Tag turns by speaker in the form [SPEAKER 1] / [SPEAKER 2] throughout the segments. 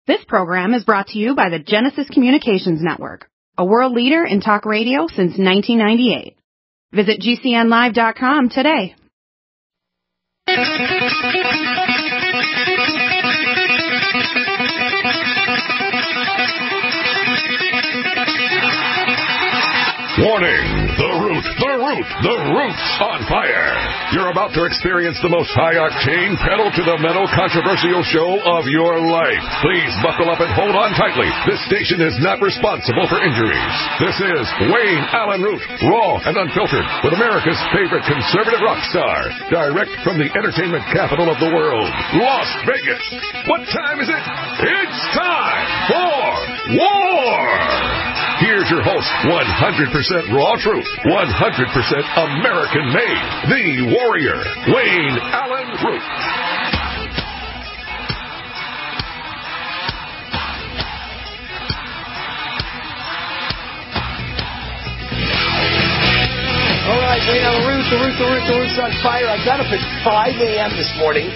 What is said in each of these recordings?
[SPEAKER 1] This program is brought to you by the Genesis Communications Network, a world leader in talk radio since 1998. Visit GCNlive.com today.
[SPEAKER 2] Warning! The root's on fire! You're about to experience the most high-octane, pedal-to-the-metal controversial show of your life. Please buckle up and hold on tightly. This station is not responsible for injuries. This is Wayne Allen Root, raw and unfiltered, with America's favorite conservative rock star, direct from the entertainment capital of the world, Las Vegas. What time is it? It's time for war! Here's your host, 100% raw truth, 100% American-made, the warrior, Wayne Allen Root.
[SPEAKER 3] All right, Wayne Allen Root, the root's on fire. I got up at 5 a.m. this morning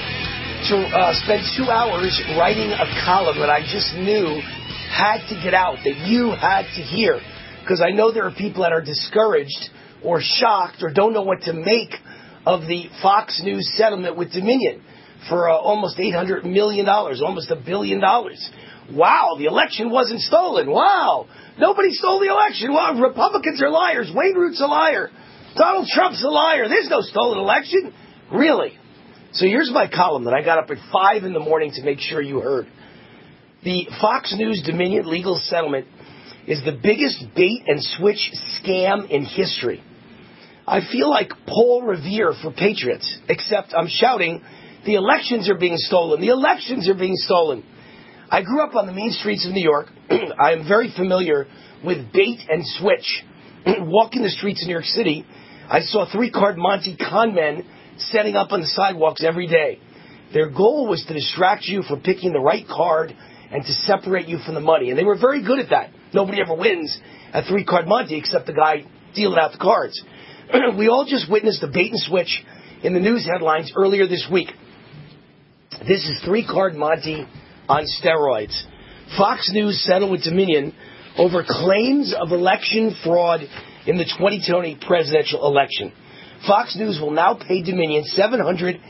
[SPEAKER 3] to spend 2 hours writing a column that I just knew had to get out, that you had to hear, because I know there are people that are discouraged or shocked or don't know what to make of the Fox News settlement with Dominion for almost $800 million, almost $1 billion. Wow, the election wasn't stolen. Wow, nobody stole the election. Wow, Republicans are liars. Wayne Root's a liar. Donald Trump's a liar. There's no stolen election. Really? So here's my column that I got up at 5 in the morning to make sure you heard. The Fox News Dominion legal settlement is the biggest bait and switch scam in history. I feel like Paul Revere for Patriots, except I'm shouting, the elections are being stolen. The elections are being stolen. I grew up on the main streets of New York. I am very familiar with bait and switch. Walking the streets of New York City, I saw three-card Monte con men setting up on the sidewalks every day. Their goal was to distract you from picking the right card and to separate you from the money. And they were very good at that. Nobody ever wins at three-card Monte except the guy dealing out the cards. We all just witnessed the bait and switch in the news headlines earlier this week. This is three-card Monte on steroids. Fox News settled with Dominion over claims of election fraud in the 2020 presidential election. Fox News will now pay Dominion $787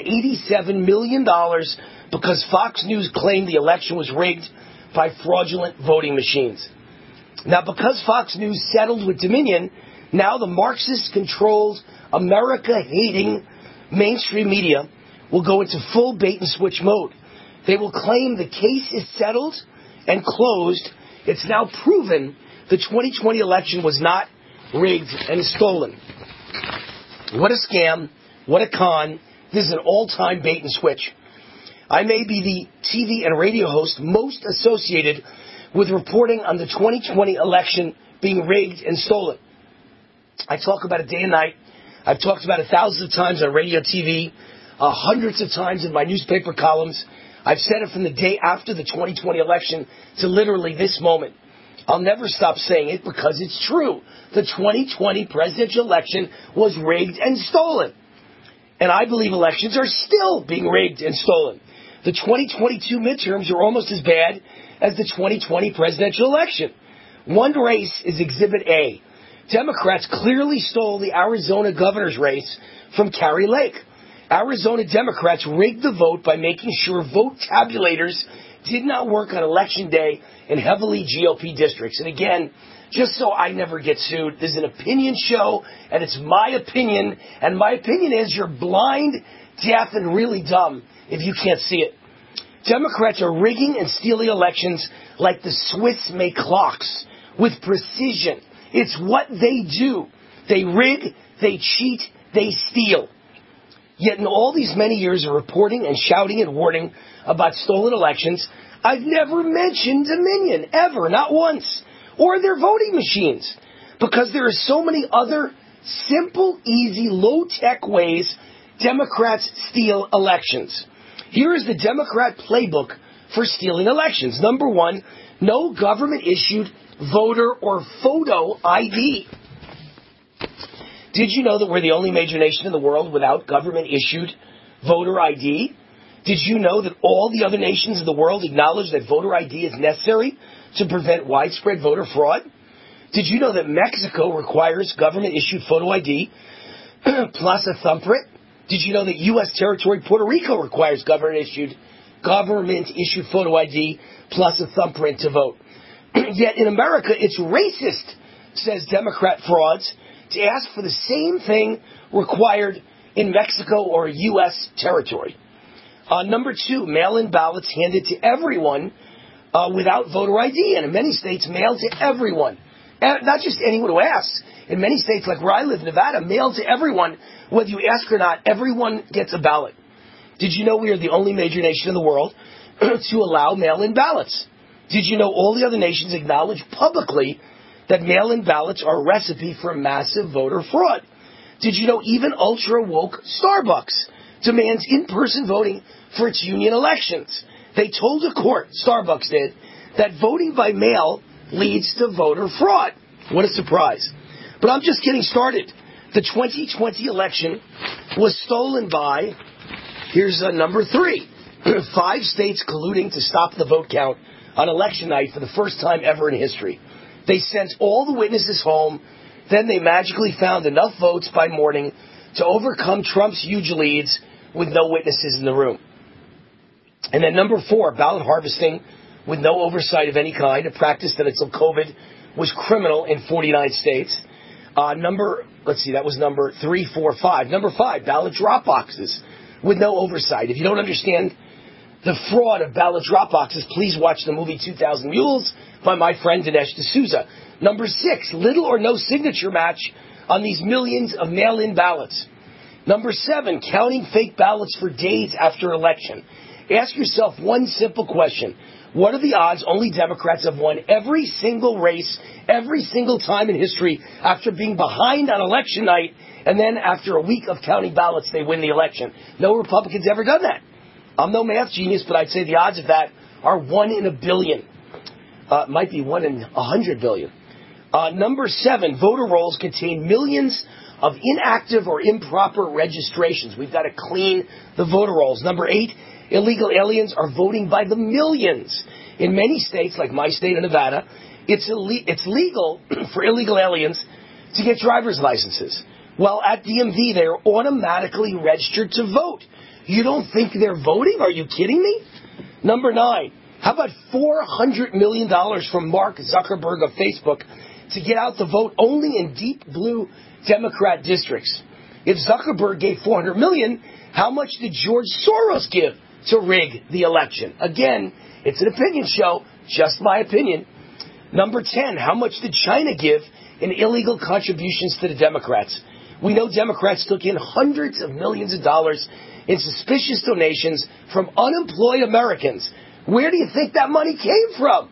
[SPEAKER 3] million because Fox News claimed the election was rigged by fraudulent voting machines. Now, because Fox News settled with Dominion, now the Marxist-controlled, America-hating mainstream media will go into full bait-and-switch mode. They will claim the case is settled and closed. It's now proven the 2020 election was not rigged and stolen. What a scam. What a con. This is an all-time bait-and-switch. I may be the TV and radio host most associated with reporting on the 2020 election being rigged and stolen. I talk about it day and night. I've talked about it thousands of times on radio, TV, hundreds of times in my newspaper columns. I've said it from the day after the 2020 election to literally this moment. I'll never stop saying it because it's true. The 2020 presidential election was rigged and stolen. And I believe elections are still being rigged and stolen. The 2022 midterms are almost as bad as the 2020 presidential election. One race is Exhibit A. Democrats clearly stole the Arizona governor's race from Kari Lake. Arizona Democrats rigged the vote by making sure vote tabulators did not work on Election Day in heavily GOP districts. And again, just so I never get sued, this is an opinion show, and it's my opinion. And my opinion is you're blind, deaf, and really dumb if you can't see it. Democrats are rigging and stealing elections like the Swiss make clocks, with precision. It's what they do. They rig, they cheat, they steal. Yet in all these many years of reporting and shouting and warning about stolen elections, I've never mentioned Dominion, ever, not once, or their voting machines, because there are so many other simple, easy, low-tech ways Democrats steal elections. Here is the Democrat playbook for stealing elections. Number one, no government-issued voter or photo ID. Did you know that we're the only major nation in the world without government-issued voter ID? Did you know that all the other nations of the world acknowledge that voter ID is necessary to prevent widespread voter fraud? Did you know that Mexico requires government-issued photo ID plus a thumbprint? Did you know that U.S. territory Puerto Rico requires government-issued photo ID plus a thumbprint to vote? Yet in America, it's racist, says Democrat frauds, to ask for the same thing required in Mexico or U.S. territory. Number 2, mail-in ballots handed to everyone without voter ID, and in many states, mailed to everyone. And not just anyone who asks. In many states, like where I live, Nevada, mailed to everyone, whether you ask or not, everyone gets a ballot. Did you know we are the only major nation in the world to allow mail-in ballots? Did you know all the other nations acknowledge publicly that mail-in ballots are a recipe for massive voter fraud? Did you know even ultra-woke Starbucks demands in-person voting for its union elections? They told a court, Starbucks did, that voting by mail leads to voter fraud. What a surprise. But I'm just getting started. The 2020 election was stolen by, here's number 3, 5 states colluding to stop the vote count on election night for the first time ever in history. They sent all the witnesses home. Then they magically found enough votes by morning to overcome Trump's huge leads with no witnesses in the room. And then number 4, ballot harvesting with no oversight of any kind, a practice that until COVID was criminal in 49 states. Number 3, 4, 5. Number 5, ballot drop boxes with no oversight. If you don't understand the fraud of ballot drop boxes, please watch the movie 2,000 Mules by my friend Dinesh D'Souza. Number 6, little or no signature match on these millions of mail-in ballots. Number 7, counting fake ballots for days after election. Ask yourself one simple question. What are the odds only Democrats have won every single race, every single time in history after being behind on election night, and then after a week of counting ballots, they win the election? No Republican's ever done that. I'm no math genius, but I'd say the odds of that are 1 in a billion. Might be 1 in 100 billion. Number 7, voter rolls contain millions of inactive or improper registrations. We've got to clean the voter rolls. Number 8, illegal aliens are voting by the millions. In many states, like my state of Nevada, it's legal for illegal aliens to get driver's licenses. Well, at DMV, they're automatically registered to vote. You don't think they're voting? Are you kidding me? Number 9, how about $400 million from Mark Zuckerberg of Facebook to get out the vote only in deep blue Democrat districts? If Zuckerberg gave $400 million, how much did George Soros give to rig the election? Again, it's an opinion show, just my opinion. Number 10, how much did China give in illegal contributions to the Democrats? We know Democrats took in hundreds of millions of dollars in suspicious donations from unemployed Americans. Where do you think that money came from?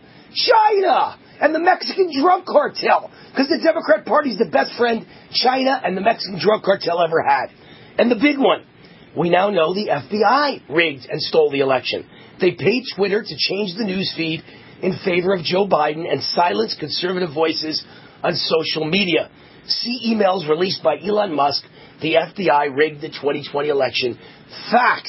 [SPEAKER 3] China and the Mexican drug cartel. Because the Democrat Party is the best friend China and the Mexican drug cartel ever had. And the big one, we now know the FBI rigged and stole the election. They paid Twitter to change the news feed in favor of Joe Biden and silence conservative voices on social media. See emails released by Elon Musk. The FBI rigged the 2020 election. Fact.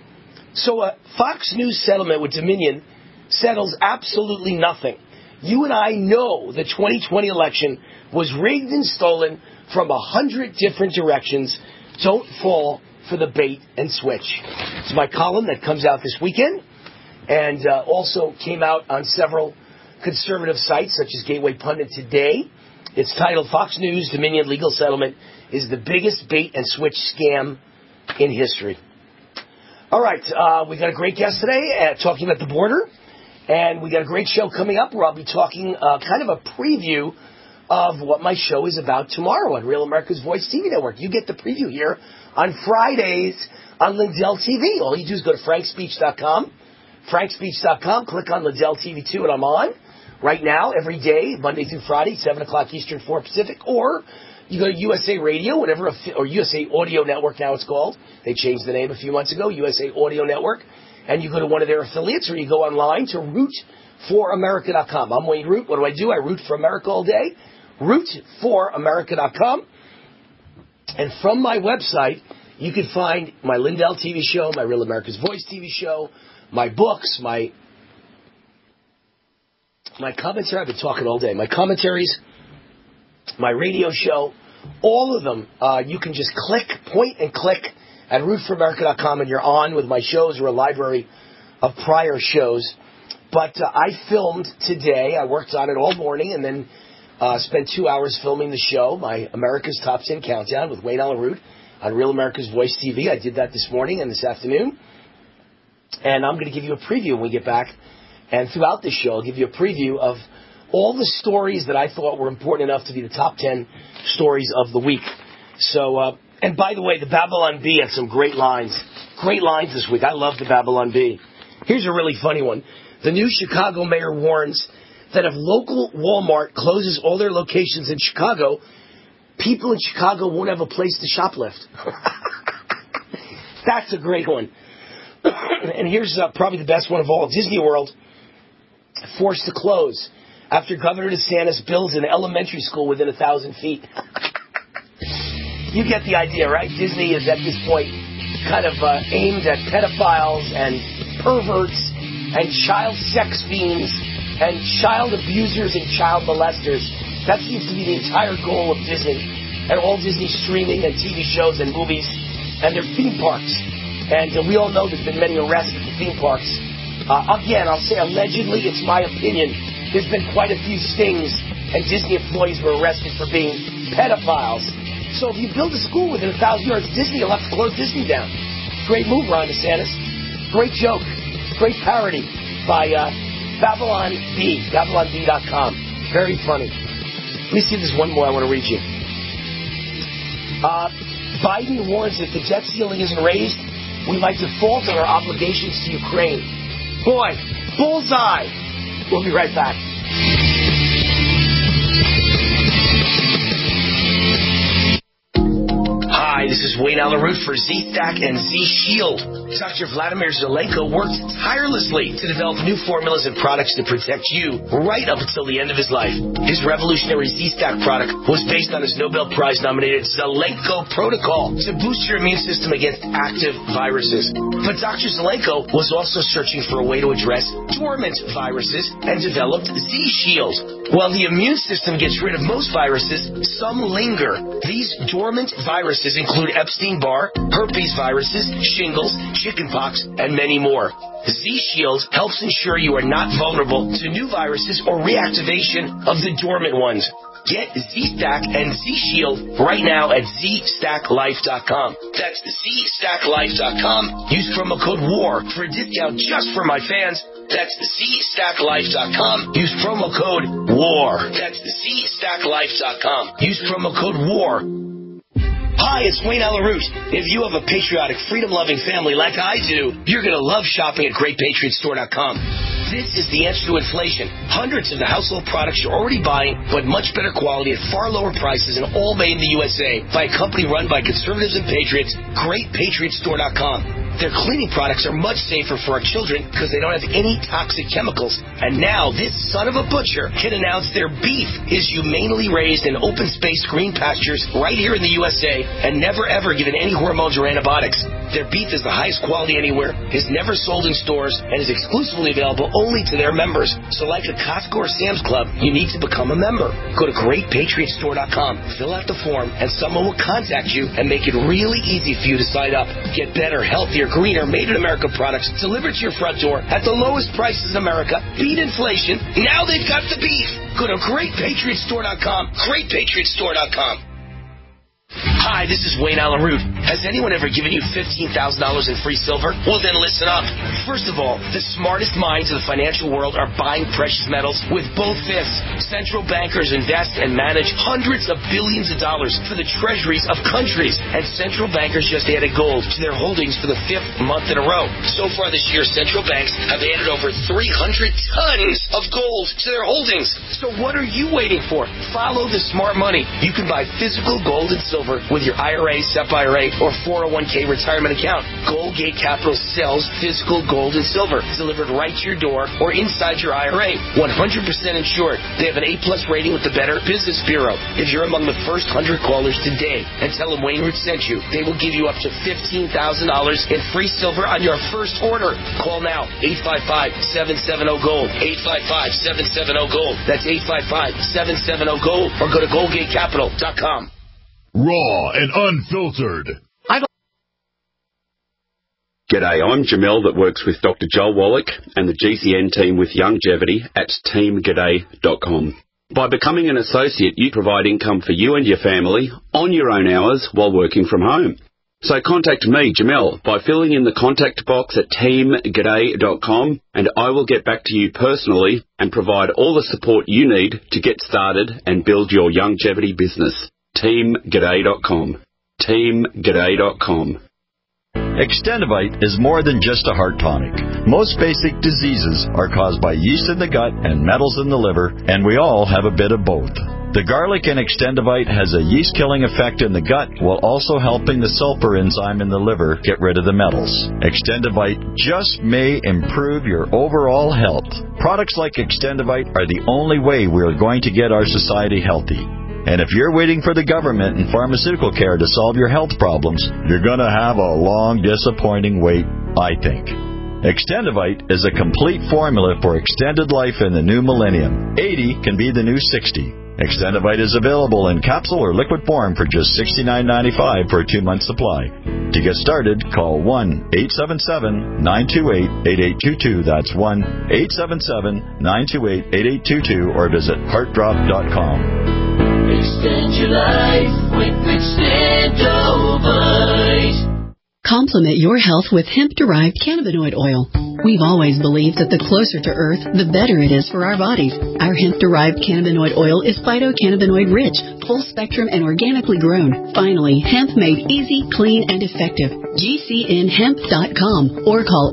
[SPEAKER 3] So a Fox News settlement with Dominion settles absolutely nothing. You and I know the 2020 election was rigged and stolen from 100 different directions. Don't fall for the bait and switch. It's my column that comes out this weekend and also came out on several conservative sites such as Gateway Pundit today. It's titled Fox News Dominion Legal Settlement is the biggest bait and switch scam in history. All right, we got a great guest today talking about the border, and we got a great show coming up where I'll be talking kind of a preview of what my show is about tomorrow on Real America's Voice TV Network. You get the preview here on Fridays on Lindell TV. All you do is go to frankspeech.com, frankspeech.com, click on Lindell TV 2, and I'm on right now every day, Monday through Friday, 7 o'clock Eastern, 4 Pacific, or you go to USA Radio, or USA Audio Network now it's called. They changed the name a few months ago, USA Audio Network. And you go to one of their affiliates, or you go online to rootforamerica.com. I'm Wayne Root. What do? I root for America all day. Rootforamerica.com. And from my website, you can find my Lindell TV show, my Real America's Voice TV show, my books, my commentary. I've been talking all day. My commentaries, my radio show, all of them, you can just point and click at rootforamerica.com, and you're on with my shows or a library of prior shows. But I filmed today. I worked on it all morning and then spent 2 hours filming the show, my America's Top 10 Countdown with Wayne Allyn Root on Real America's Voice TV. I did that this morning and this afternoon. And I'm going to give you a preview when we get back. And throughout this show, I'll give you a preview of all the stories that I thought were important enough to be the top 10 stories of the week. So, and by the way, the Babylon Bee had some great lines. Great lines this week. I love the Babylon Bee. Here's a really funny one. The new Chicago mayor warns that if local Walmart closes all their locations in Chicago, people in Chicago won't have a place to shoplift. That's a great one. And here's probably the best one of all. Disney World forced to close after Governor DeSantis builds an elementary school within 1,000 feet. You get the idea, right? Disney is at this point kind of aimed at pedophiles and perverts and child sex fiends and child abusers and child molesters. That seems to be the entire goal of Disney and all Disney streaming and TV shows and movies and their theme parks. And we all know there's been many arrests at the theme parks. Again, I'll say allegedly, it's my opinion, there's been quite a few stings and Disney employees were arrested for being pedophiles. So if you build a school within 1,000 yards of Disney, you'll have to close Disney down. Great move, Ron DeSantis. Great joke. Great parody by Babylon Bee, BabylonBee.com. Very funny. Let me see if there's one more I want to read you. Biden warns if the debt ceiling isn't raised, we might default on our obligations to Ukraine. Boy, bullseye. We'll be right back. Hi, this is Wayne Allyn Root for Z-Stack and Z-Shield. Dr. Vladimir Zelenko worked tirelessly to develop new formulas and products to protect you right up until the end of his life. His revolutionary Z-Stack product was based on his Nobel Prize-nominated Zelenko protocol to boost your immune system against active viruses. But Dr. Zelenko was also searching for a way to address dormant viruses and developed Z-Shield. While the immune system gets rid of most viruses, some linger. These dormant viruses include Epstein-Barr, herpes viruses, shingles, chickenpox, and many more. Z-Shield helps ensure you are not vulnerable to new viruses or reactivation of the dormant ones. Get Z-Stack and Z-Shield right now at ZStackLife.com. That's ZStackLife.com. Use promo code WAR for a discount just for my fans. That's ZStackLife.com. Use promo code WAR. That's ZStackLife.com. Use promo code WAR. Hi, it's Wayne Allyn Root. If you have a patriotic, freedom-loving family like I do, you're going to love shopping at GreatPatriotStore.com. This is the answer to inflation. Hundreds of the household products you're already buying, but much better quality at far lower prices and all made in the USA by a company run by conservatives and patriots, GreatPatriotStore.com. Their cleaning products are much safer for our children because they don't have any toxic chemicals. And now this son of a butcher can announce their beef is humanely raised in open space green pastures right here in the USA and never ever given any hormones or antibiotics. Their beef is the highest quality anywhere, is never sold in stores, and is exclusively available only to their members. So like a Costco or Sam's Club, you need to become a member. Go to GreatPatriotStore.com, fill out the form, and someone will contact you and make it really easy for you to sign up. Get better, healthier, greener, made-in-America products delivered to your front door at the lowest prices in America. Beat inflation. Now they've got the beef. Go to GreatPatriotStore.com. GreatPatriotStore.com. Hi, this is Wayne Allyn Root. Has anyone ever given you $15,000 in free silver? Well, then listen up. First of all, the smartest minds of the financial world are buying precious metals with both fists. Central bankers invest and manage hundreds of billions of dollars for the treasuries of countries. And central bankers just added gold to their holdings for the 5th month in a row. So far this year, central banks have added over 300 tons of gold to their holdings. So what are you waiting for? Follow the smart money. You can buy physical gold and silver with your IRA, SEP IRA, or 401k retirement account. Goldgate Capital sells physical gold and silver delivered right to your door or inside your IRA. 100% insured. They have an A-plus rating with the Better Business Bureau. If you're among the first 100 callers today and tell them Wayne Root sent you, they will give you up to $15,000 in free silver on your first order. Call now. 855-770-GOLD. 855-770-GOLD. That's 855-770-GOLD. Or go to GoldgateCapital.com.
[SPEAKER 2] Raw and unfiltered.
[SPEAKER 4] G'day, I'm Jamel that works with Dr. Joel Wallach and the GCN team with Longevity at teamg'day.com. By becoming an associate, you provide income for you and your family on your own hours while working from home. So contact me, Jamel, by filling in the contact box at teamg'day.com, and I will get back to you personally and provide all the support you need to get started and build your longevity business. teamg'day.com. teamg'day.com.
[SPEAKER 5] Extendivite is more than just a heart tonic. Most basic diseases are caused by yeast in the gut and metals in the liver, and we all have a bit of both. The garlic in Extendivite has a yeast-killing effect in the gut while also helping the sulfur enzyme in the liver get rid of the metals. Extendivite just may improve your overall health. Products like Extendivite are the only way we are going to get our society healthy. And if you're waiting for the government and pharmaceutical care to solve your health problems, you're going to have a long, disappointing wait, I think. Extendivite is a complete formula for extended life in the new millennium. 80 can be the new 60. Extendivite is available in capsule or liquid form for just $69.95 for a 2-month supply. To get started, call 1-877-928-8822. That's 1-877-928-8822 or visit heartdrop.com.
[SPEAKER 6] Extend your life with Extendivite.
[SPEAKER 7] Complement your health with hemp-derived cannabinoid oil. We've always believed that the closer to Earth, the better it is for our bodies. Our hemp-derived cannabinoid oil is phytocannabinoid-rich, full-spectrum, and organically grown. Finally, hemp made easy, clean, and effective. GCNhemp.com or call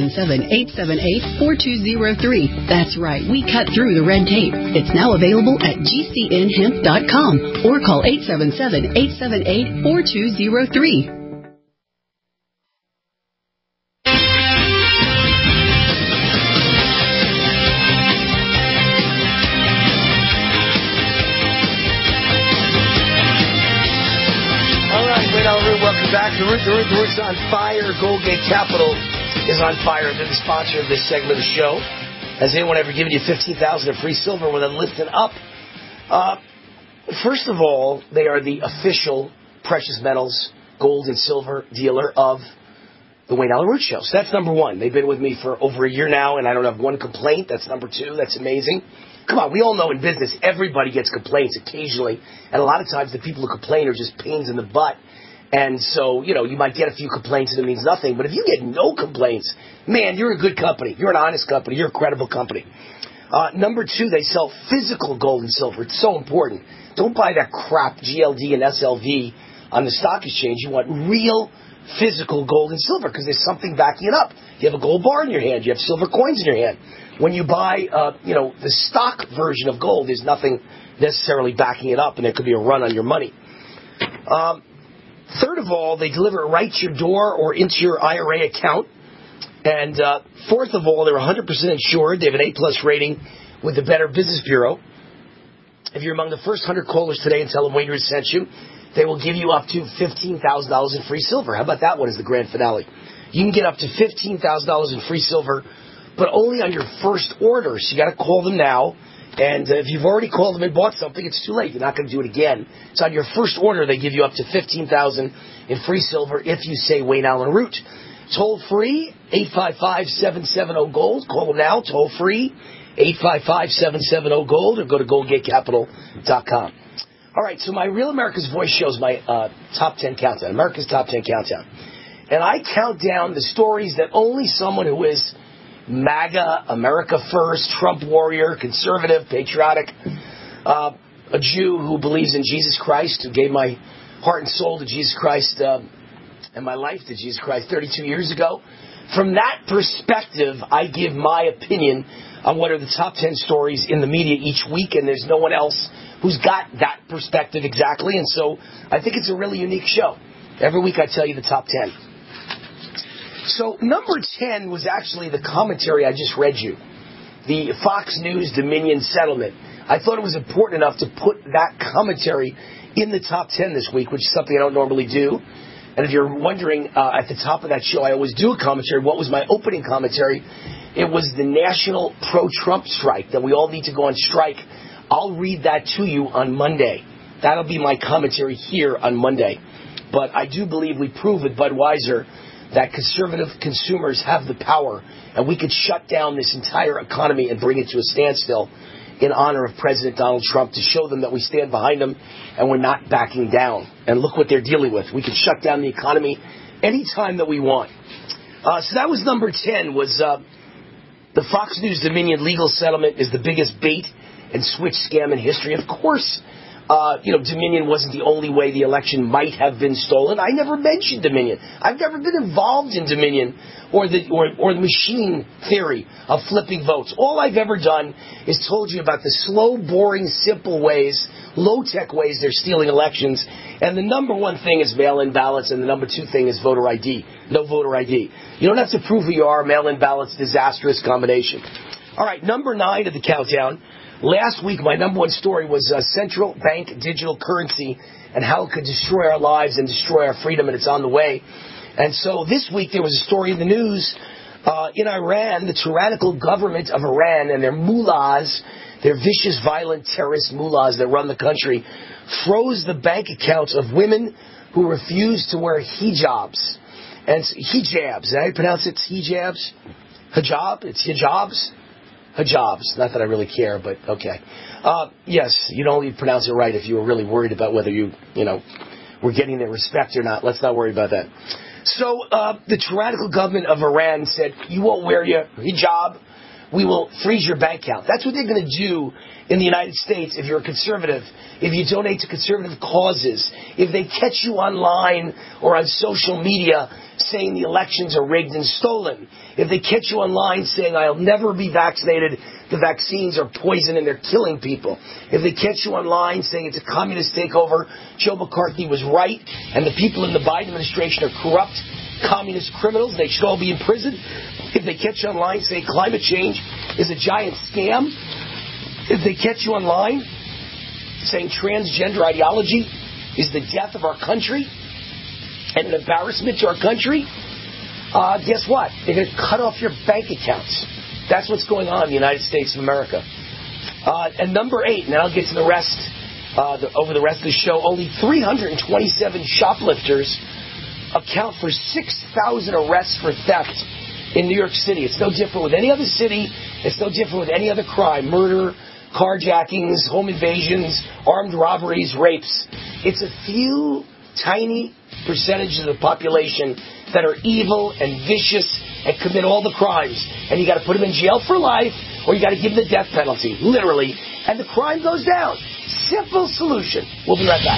[SPEAKER 7] 877-878-4203. That's right, we cut through the red tape. It's now available at GCNhemp.com or call 877-878-4203.
[SPEAKER 3] Welcome back. The Root's on fire. Goldgate Capital is on fire. They're the sponsor of this segment of the show. Has anyone ever given you $15,000 of free silver with a lifting up? First of all, they are the official precious metals, gold and silver dealer of the Wayne Allyn Root Show. So that's number one. They've been with me for over a year now, and I don't have one complaint. That's number two. That's amazing. Come on, we all know in business everybody gets complaints occasionally, and a lot of times the people who complain are just pains in the butt. And so, you might get a few complaints and it means nothing. But if you get no complaints, man, you're a good company. You're an honest company. You're a credible company. Number two, they sell physical gold and silver. It's so important. Don't buy that crap GLD and SLV on the stock exchange. You want real physical gold and silver because there's something backing it up. You have a gold bar in your hand. You have silver coins in your hand. When you buy, the stock version of gold, there's nothing necessarily backing it up, and there could be a run on your money. Third of all, they deliver it right to your door or into your IRA account. And fourth of all, they're 100% insured. They have an A-plus rating with the Better Business Bureau. If you're among the first 100 callers today and tell them Wayne Root sent you, they will give you up to $15,000 in free silver. How about that one as the grand finale? You can get up to $15,000 in free silver, but only on your first order. So you got to call them now. And if you've already called them and bought something, it's too late. You're not going to do it again. So on your first order, they give you up to $15,000 in free silver if you say Wayne Allyn Root. Toll free, 855-770-GOLD. Call them now, toll free, 855-770-GOLD, or go to GoldgateCapital.com. All right, so my Real America's Voice shows my top 10 countdown, America's top 10 countdown. And I count down the stories that only someone who is MAGA, America First, Trump warrior, conservative, patriotic, a Jew who believes in Jesus Christ, who gave my heart and soul to Jesus Christ and my life to Jesus Christ 32 years ago. From that perspective, I give my opinion on what are the top 10 stories in the media each week, and there's no one else who's got that perspective exactly, and so I think it's a really unique show. Every week I tell you the top 10. So number 10 was actually the commentary I just read you. The Fox News Dominion settlement. I thought it was important enough to put that commentary in the top 10 this week, which is something I don't normally do. And if you're wondering, at the top of that show, I always do a commentary. What was my opening commentary? It was the national pro-Trump strike, that we all need to go on strike. I'll read that to you on Monday. That'll be my commentary here on Monday. But I do believe we prove with Budweiser that conservative consumers have the power, and we could shut down this entire economy and bring it to a standstill in honor of President Donald Trump, to show them that we stand behind him and we're not backing down. And look what they're dealing with. We can shut down the economy anytime that we want. So that was number 10, was the Fox News Dominion legal settlement is the biggest bait and switch scam in history. Of course, Dominion wasn't the only way the election might have been stolen. I never mentioned Dominion. I've never been involved in Dominion or the machine theory of flipping votes. All I've ever done is told you about the slow, boring, simple ways, low-tech ways they're stealing elections. And the number one thing is mail-in ballots, and the number two thing is voter ID. No voter ID. You don't have to prove who you are. Mail-in ballots, disastrous combination. All right, number 9 of the countdown. Last week, my number one story was central bank digital currency and how it could destroy our lives and destroy our freedom, and it's on the way. And so this week, there was a story in the news in Iran, the tyrannical government of Iran and their mullahs, their vicious, violent, terrorist mullahs that run the country, froze the bank accounts of women who refused to wear hijabs. And hijabs, how do you pronounce it? Hijabs? Hijab? It's hijabs? Hijabs. Not that I really care, but okay. Yes, you'd only pronounce it right if you were really worried about whether you were getting their respect or not. Let's not worry about that. So the tyrannical government of Iran said, you won't wear your hijab, we will freeze your bank account. That's what they're going to do in the United States if you're a conservative, if you donate to conservative causes, if they catch you online or on social media saying the elections are rigged and stolen, if they catch you online saying I'll never be vaccinated, the vaccines are poison and they're killing people, if they catch you online saying it's a communist takeover, Joe McCarthy was right, and the people in the Biden administration are corrupt, communist criminals, they should all be in prison, if they catch you online saying climate change is a giant scam, if they catch you online saying transgender ideology is the death of our country and an embarrassment to our country, guess what? They're going to cut off your bank accounts. That's what's going on in the United States of America. And number 8, and then I'll get to the rest over the rest of the show, only 327 shoplifters account for 6,000 arrests for theft in New York City. It's no different with any other city. It's no different with any other crime. Murder, carjackings, home invasions, armed robberies, rapes. It's a few tiny percentages of the population that are evil and vicious and commit all the crimes. And you got to put them in jail for life, or you got to give them the death penalty, literally. And the crime goes down. Simple solution. We'll be right back.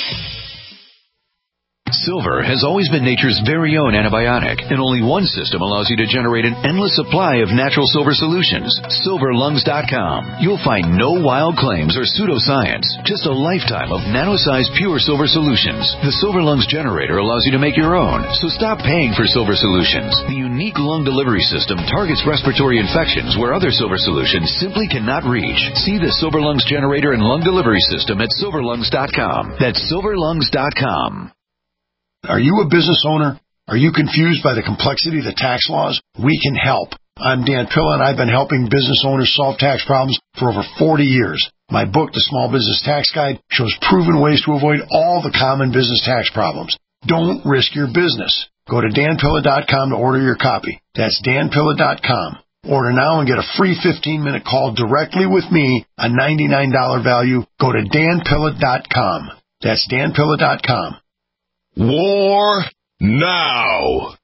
[SPEAKER 8] Silver has always been nature's very own antibiotic, and only one system allows you to generate an endless supply of natural silver solutions. SilverLungs.com. You'll find no wild claims or pseudoscience, just a lifetime of nano-sized pure silver solutions. The Silver Lungs generator allows you to make your own, so stop paying for silver solutions. The unique lung delivery system targets respiratory infections where other silver solutions simply cannot reach. See the Silver Lungs generator and lung delivery system at SilverLungs.com. That's SilverLungs.com.
[SPEAKER 9] Are you a business owner? Are you confused by the complexity of the tax laws? We can help. I'm Dan Pilla, and I've been helping business owners solve tax problems for over 40 years. My book, The Small Business Tax Guide, shows proven ways to avoid all the common business tax problems. Don't risk your business. Go to danpilla.com to order your copy. That's danpilla.com. Order now and get a free 15-minute call directly with me, a $99 value. Go to danpilla.com. That's danpilla.com.
[SPEAKER 2] War now.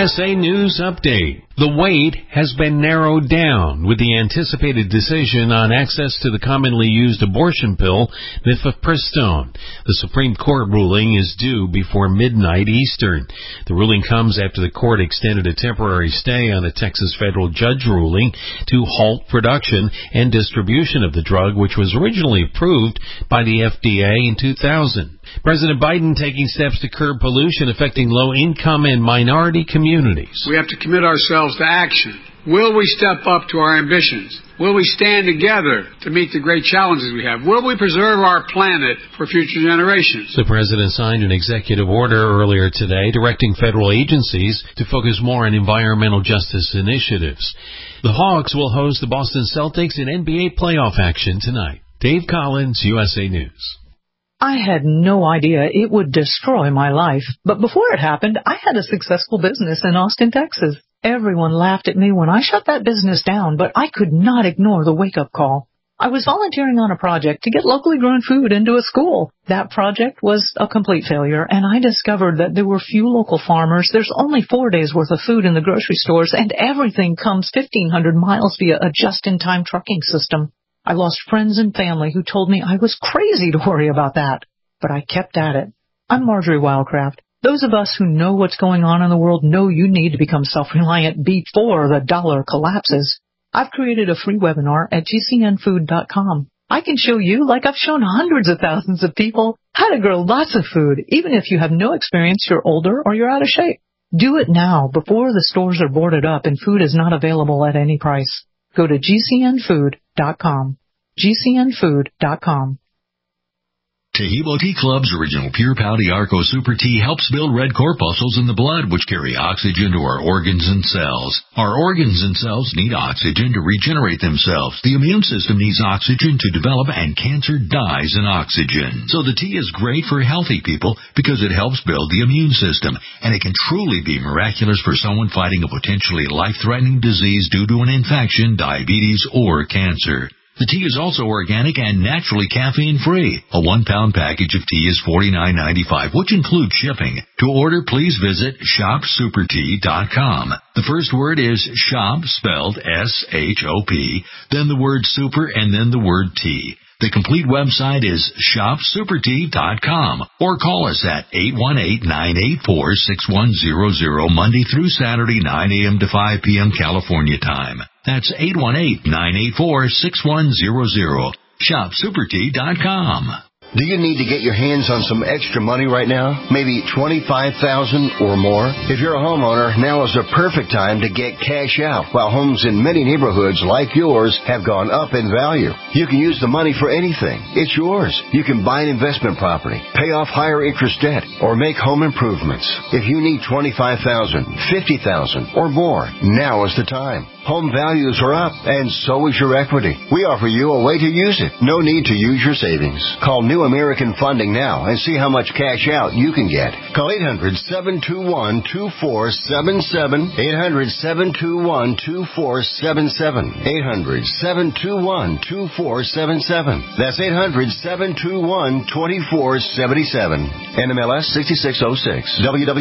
[SPEAKER 10] USA News Update. The wait has been narrowed down with the anticipated decision on access to the commonly used abortion pill, mifepristone. The Supreme Court ruling is due before midnight Eastern. The ruling comes after the court extended a temporary stay on a Texas federal judge ruling to halt production and distribution of the drug, which was originally approved by the FDA in 2000. President Biden taking steps to curb pollution affecting low-income and minority communities.
[SPEAKER 11] We have to commit ourselves to action. Will we step up to our ambitions? Will we stand together to meet the great challenges we have? Will we preserve our planet for future generations?
[SPEAKER 10] The president signed an executive order earlier today directing federal agencies to focus more on environmental justice initiatives. The Hawks will host the Boston Celtics in NBA playoff action tonight. Dave Collins, USA News.
[SPEAKER 12] I had no idea it would destroy my life, but before it happened, I had a successful business in Austin, Texas. Everyone laughed at me when I shut that business down, but I could not ignore the wake-up call. I was volunteering on a project to get locally grown food into a school. That project was a complete failure, and I discovered that there were few local farmers. There's only 4 days' worth of food in the grocery stores, and everything comes 1,500 miles via a just-in-time trucking system. I lost friends and family who told me I was crazy to worry about that, but I kept at it. I'm Marjorie Wildcraft. Those of us who know what's going on in the world know you need to become self-reliant before the dollar collapses. I've created a free webinar at gcnfood.com. I can show you, like I've shown hundreds of thousands of people, how to grow lots of food, even if you have no experience, you're older, or you're out of shape. Do it now before the stores are boarded up and food is not available at any price. Go to gcnfood.com. gcnfood.com.
[SPEAKER 8] Tahibo Tea Club's original Pure Pau Arco Super Tea helps build red corpuscles in the blood, which carry oxygen to our organs and cells. Our organs and cells need oxygen to regenerate themselves. The immune system needs oxygen to develop, and cancer dies in oxygen. So the tea is great for healthy people because it helps build the immune system, and it can truly be miraculous for someone fighting a potentially life-threatening disease due to an infection, diabetes, or cancer. The tea is also organic and naturally caffeine-free. A 1-pound package of tea is $49.95, which includes shipping. To order, please visit shopsupertea.com. The first word is shop, spelled S-H-O-P, then the word super, and then the word tea. The complete website is shopsupertea.com, or call us at 818-984-6100 Monday through Saturday, 9 a.m. to 5 p.m. California time. That's 818-984-6100. shopsupertea.com.
[SPEAKER 13] Do you need to get your hands on some extra money right now? Maybe $25,000 or more? If you're a homeowner, now is the perfect time to get cash out. While homes in many neighborhoods like yours have gone up in value, you can use the money for anything. It's yours. You can buy an investment property, pay off higher interest debt, or make home improvements. If you need $25,000, $50,000, or more, now is the time. Home values are up, and so is your equity. We offer you a way to use it. No need to use your savings. Call New American Funding now and see how much cash out you can get. Call 800-721-2477. 800-721-2477. 800-721-2477. That's 800-721-2477. NMLS 6606.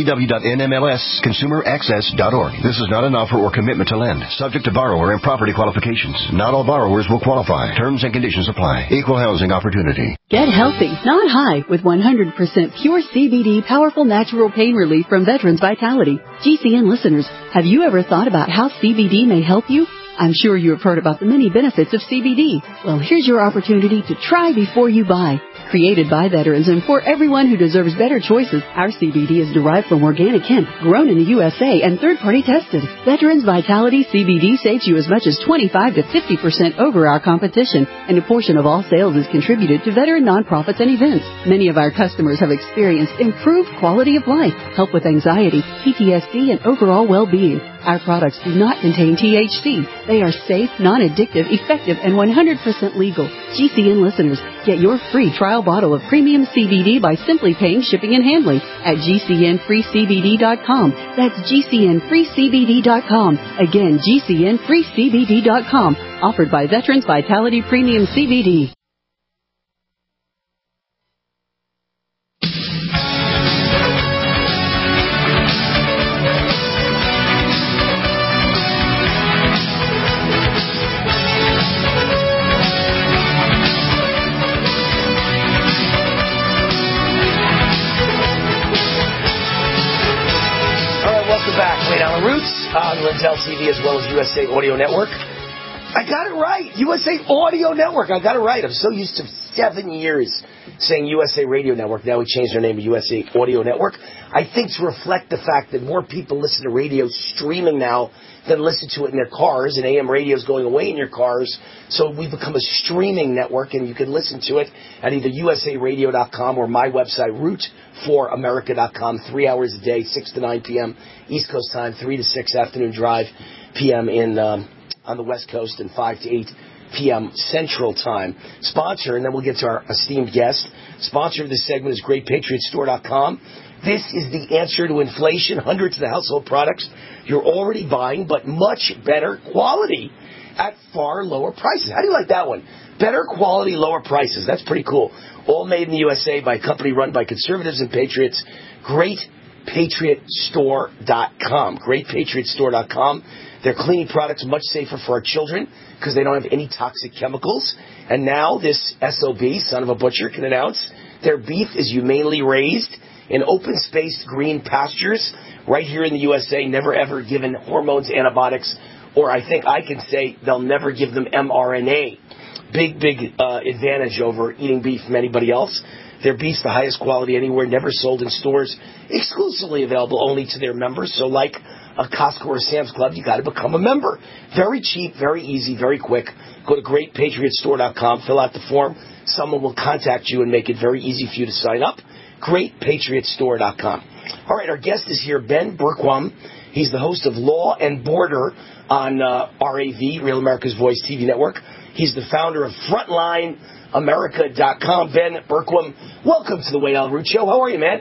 [SPEAKER 13] www.nmlsconsumeraccess.org. This is not an offer or commitment to lend. Subject to borrower and property qualifications. Not all borrowers will qualify. Terms and conditions apply. Equal housing opportunity.
[SPEAKER 7] Get healthy, not high, with 100% pure CBD powerful natural pain relief from Veterans Vitality. GCN listeners, have you ever thought about how CBD may help you? I'm sure you have heard about the many benefits of CBD. Well, here's your opportunity to try before you buy. Created by veterans and for everyone who deserves better choices, our CBD is derived from organic hemp, grown in the USA, and third-party tested. Veterans Vitality CBD saves you as much as 25 to 50% over our competition, and a portion of all sales is contributed to veteran nonprofits and events. Many of our customers have experienced improved quality of life, help with anxiety, PTSD, and overall well-being. Our products do not contain THC. They are safe, non-addictive, effective, and 100% legal. GCN listeners, get your free trial bottle of premium CBD by simply paying shipping and handling at GCNFreeCBD.com. That's GCNFreeCBD.com. Again, GCNFreeCBD.com. Offered by Veterans Vitality Premium CBD.
[SPEAKER 3] Allen Roots on Lindell TV as well as USA Audio Network. I got it right. USA Audio Network. I got it right. I'm so used to 7 years saying USA Radio Network. Now we changed our name to USA Audio Network. I think to reflect the fact that more people listen to radio streaming now than listen to it in their cars, and AM radio is going away in your cars. So we've become a streaming network, and you can listen to it at either usaradio.com or my website, root4america.com, 3 hours a day, 6 to 9 p.m. East Coast time, 3 to 6 afternoon drive p.m. On the West Coast, and 5 to 8 p.m. Central Time. Sponsor, and then we'll get to our esteemed guest. Sponsor of this segment is GreatPatriotStore.com. This is the answer to inflation. Hundreds of the household products you're already buying, but much better quality at far lower prices. How do you like that one? Better quality, lower prices. That's pretty cool. All made in the USA by a company run by conservatives and patriots. GreatPatriotStore.com. GreatPatriotStore.com. They're cleaning products much safer for our children because they don't have any toxic chemicals. And now this SOB, son of a butcher, can announce their beef is humanely raised in open-spaced green pastures right here in the USA, never ever given hormones, antibiotics, or I think I can say they'll never give them mRNA. Big advantage over eating beef from anybody else. Their beef's the highest quality anywhere, never sold in stores, exclusively available only to their members. So like a Costco or Sam's Club, you got to become a member. Very cheap, very easy, very quick. Go to GreatPatriotStore.com, fill out the form. Someone will contact you and make it very easy for you to sign up. GreatPatriotStore.com. All right, our guest is here, Ben Bergquam. He's the host of Law and Border on RAV, Real America's Voice TV network. He's the founder of FrontlineAmerica.com. Ben Bergquam, welcome to the Wayne Allen Root Show. How are you, man?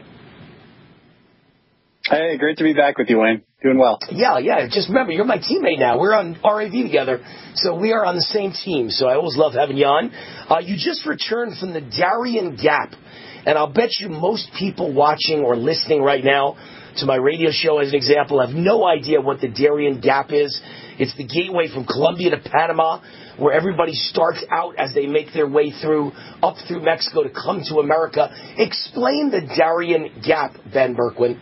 [SPEAKER 14] Hey, great to be back with you, Wayne. Doing well.
[SPEAKER 3] Yeah. Just remember, you're my teammate now. We're on RAV together, so we are on the same team. So I always love having you on. You just returned from the Darien Gap, and I'll bet you most people watching or listening right now to my radio show, as an example, have no idea what the Darien Gap is. It's the gateway from Colombia to Panama, where everybody starts out as they make their way up through Mexico to come to America. Explain the Darien Gap, Ben Bergquam.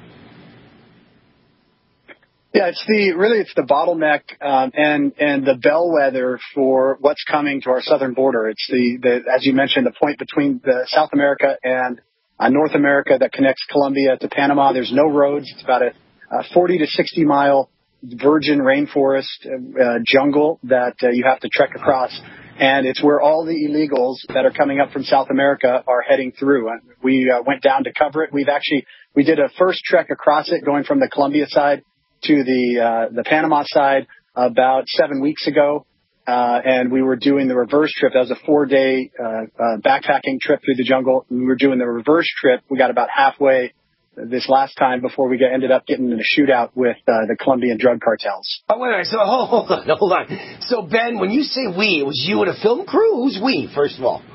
[SPEAKER 14] Yeah, it's the bottleneck and the bellwether for what's coming to our southern border. It's the as you mentioned, the point between the South America and North America that connects Colombia to Panama. There's no roads. It's about a 40 to 60 mile virgin rainforest jungle that you have to trek across, and it's where all the illegals that are coming up from South America are heading through. And we went down to cover it. We did a first trek across it, going from the Colombia side to the Panama side about 7 weeks ago, and we were doing the reverse trip. That was a 4-day backpacking trip through the jungle. We were doing the reverse trip. We got about halfway this last time before we ended up getting in a shootout with the Colombian drug cartels.
[SPEAKER 3] Oh, wait. So hold on. So Ben, when you say we, it was you and a film crew? Who's we, first of all?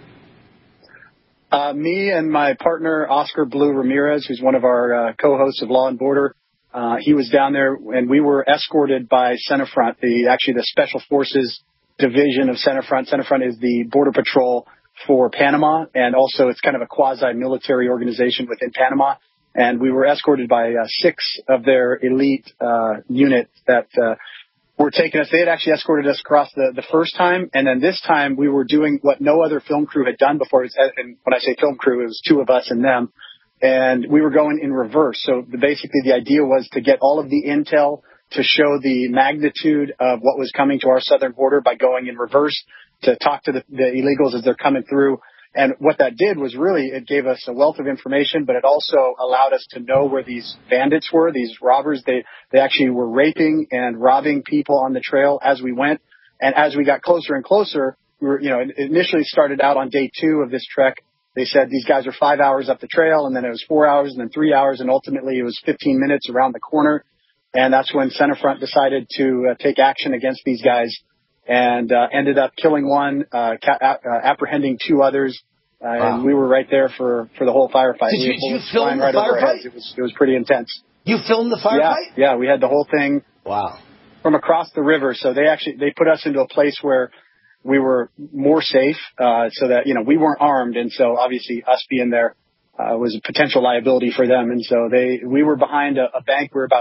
[SPEAKER 14] Me and my partner, Oscar Blue Ramirez, who's one of our co-hosts of Law and Border. He was down there, and we were escorted by Centerfront, the Special Forces division of Centerfront. Centerfront is the border patrol for Panama, and also it's kind of a quasi-military organization within Panama. And we were escorted by 6 of their elite units that were taking us. They had actually escorted us across the first time, and then this time we were doing what no other film crew had done before. And when I say film crew, it was 2 of us and them. And we were going in reverse. So basically the idea was to get all of the intel to show the magnitude of what was coming to our southern border by going in reverse, to talk to the illegals as they're coming through. And what that did was really, it gave us a wealth of information, but it also allowed us to know where these bandits were, these robbers. They actually were raping and robbing people on the trail as we went. And as we got closer and closer, we were, it initially started out on day 2 of this trek. They said these guys are 5 hours up the trail, and then it was 4 hours, and then 3 hours, and ultimately it was 15 minutes around the corner. And that's when Centerfront decided to take action against these guys, and ended up killing one, apprehending 2 others. And we were right there for the whole firefight.
[SPEAKER 3] Did you film the firefight?
[SPEAKER 14] It was pretty intense.
[SPEAKER 3] You filmed the firefight?
[SPEAKER 14] Yeah, we had the whole thing.
[SPEAKER 3] Wow.
[SPEAKER 14] From across the river. So they put us into a place where we were more safe, so that, we weren't armed. And so obviously us being there was a potential liability for them. And so we were behind a bank. We were about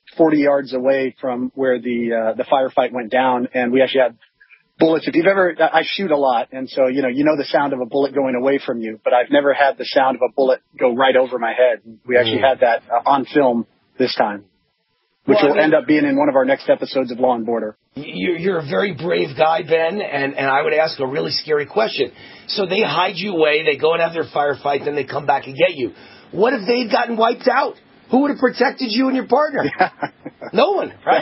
[SPEAKER 14] 40 yards away from where the firefight went down, and we actually had bullets. If you've ever, I shoot a lot, and so you know the sound of a bullet going away from you, but I've never had the sound of a bullet go right over my head. We actually had that on film this time, which will end up being in one of our next episodes of Law and Border.
[SPEAKER 3] You're a very brave guy, Ben, and I would ask a really scary question. So they hide you away, they go and have their firefight, then they come back and get you. What if they'd gotten wiped out? Who would have protected you and your partner? No one, right?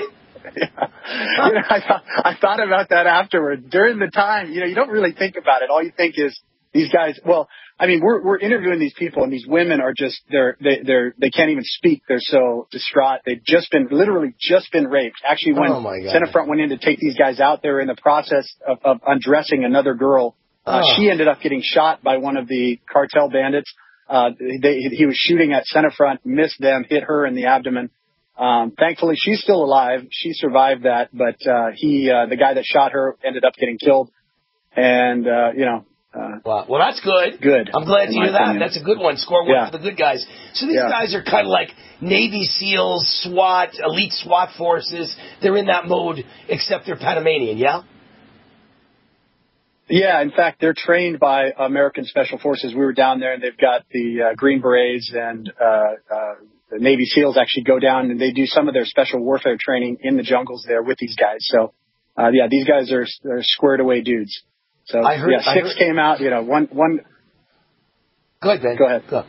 [SPEAKER 14] I thought about that afterward. During the time, you don't really think about it. All you think is these guys. Well, I mean, we're interviewing these people, and these women are just they can't even speak. They're so distraught. They've literally just been raped. Actually, when Centerfront went in to take these guys out, they were in the process of undressing another girl. She ended up getting shot by one of the cartel bandits. He was shooting at Centerfront, missed them, hit her in the abdomen. Thankfully, she's still alive. She survived that, but the guy that shot her ended up getting killed. And
[SPEAKER 3] wow. Well, that's good.
[SPEAKER 14] Good.
[SPEAKER 3] I'm glad to hear that. That's a good one. Score one for the good guys. So these guys are kind of like Navy SEALs, SWAT, elite SWAT forces. They're in that mode, except they're Panamanian, yeah?
[SPEAKER 14] Yeah, in fact, they're trained by American Special Forces. We were down there, and they've got the Green Berets and the Navy SEALs actually go down, and they do some of their special warfare training in the jungles there with these guys. So, these guys are squared away dudes. So, six came out, one.
[SPEAKER 3] Go ahead, Ben.
[SPEAKER 14] Go ahead.
[SPEAKER 3] Go.